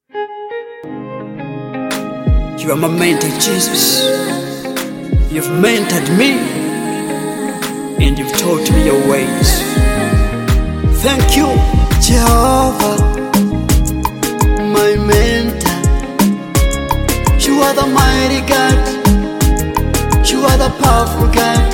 You are my mentor, Jesus. You've mentored me, and you've taught me your ways. Thank you, Jehovah, my mentor. You are the mighty God. You are the powerful God.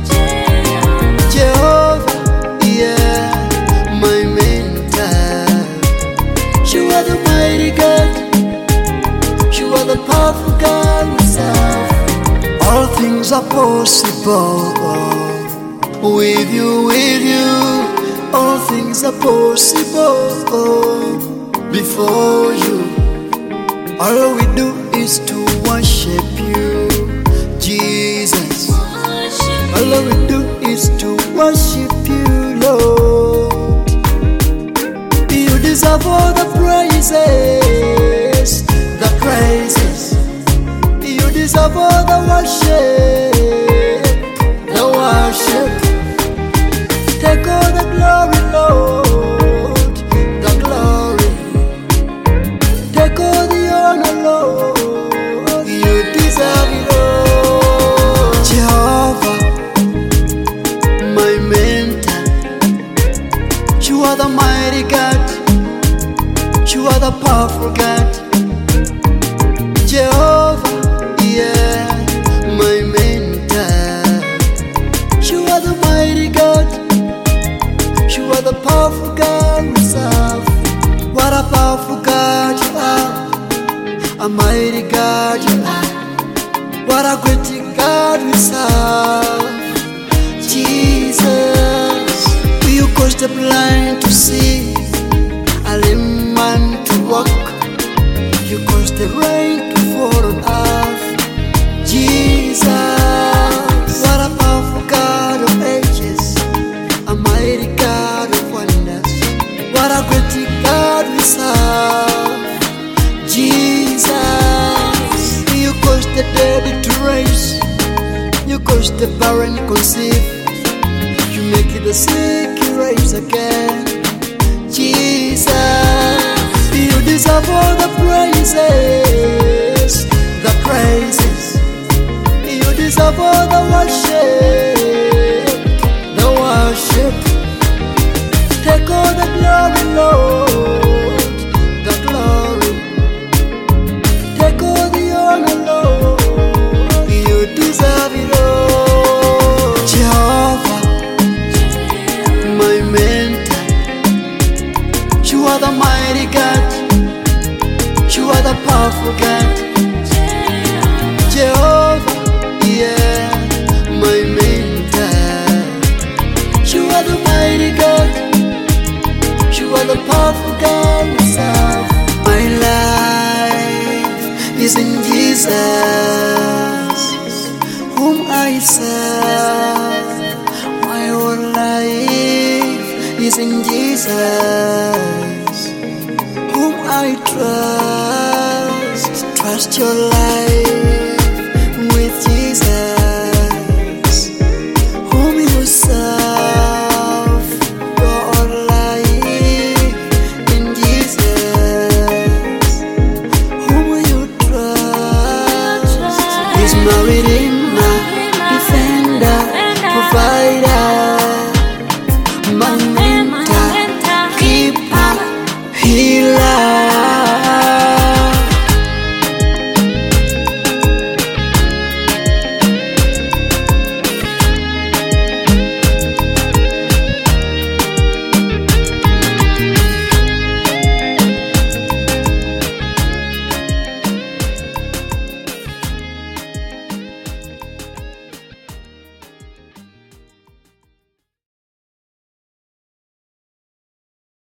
Jehovah, yeah, my mentor. You are the mighty God. You are the powerful God yourself. All things are possible with you, with you. All things are possible before you. All we do is to worship you, Jesus. All we do is to worship you, Lord. You deserve all the praises, the praises. You deserve all the worship, the worship. Take all the glory, Lord, the glory. Take all the honor, Lord. You deserve it all. Jehovah, my mentor. You are the mighty God. You are the powerful God. Jehovah, yeah, my mentor. You are the mighty God. You are the powerful God yourself. What a powerful God you are. A mighty God you are. What a great God we serve. Jesus, you cause the blind to see, a lame man to walk. You cause the rain to fall on earth. Jesus, what a powerful God of ages, a mighty God of wonders. What a great God we serve. Jesus, you cause the dead to raise. You cause the barren conceive. You make the sick rise again. Jesus, you deserve all the praises, the praises. You deserve all the worship, the worship. Take all the glory, Lord, the glory. Take all the honor, Lord. You deserve it all. Jehovah, my mentor. You are the mighty God. You are the powerful God. Jehovah, yeah, my mentor. You are the mighty God. You are the powerful God yourself. My life is in Jesus, whom I serve. My whole life is in Jesus, whom I trust. Trust your life.